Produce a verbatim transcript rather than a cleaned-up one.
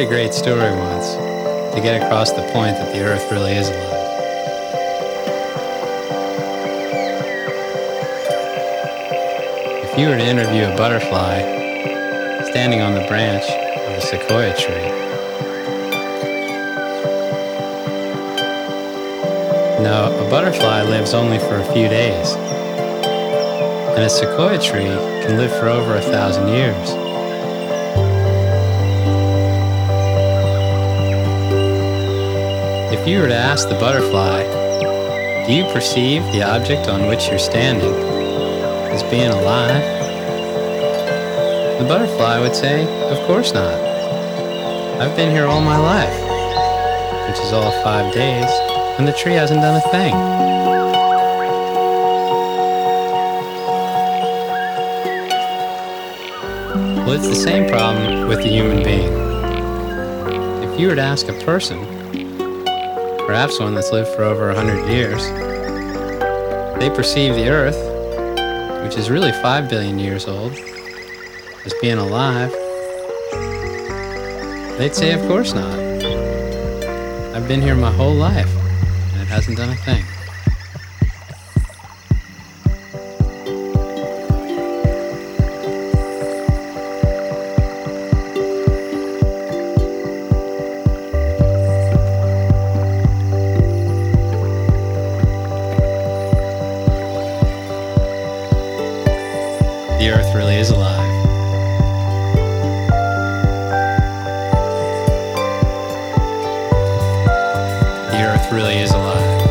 a great story once to get across the point that the Earth really is alive. If you were to interview a butterfly standing on the branch of a sequoia tree, no, a butterfly lives only for a few days, and a sequoia tree can live for over a thousand years. If you were to ask the butterfly, do you perceive the object on which you're standing as being alive? The butterfly would say, of course not. I've been here all my life, which is all of five days, and the tree hasn't done a thing. Well, it's the same problem with the human being. If you were to ask a person, perhaps one that's lived for over a hundred years, they perceive the Earth, which is really five billion years old, as being alive, they'd say, of course not. I've been here my whole life, and it hasn't done a thing. The Earth really is alive. The Earth really is alive.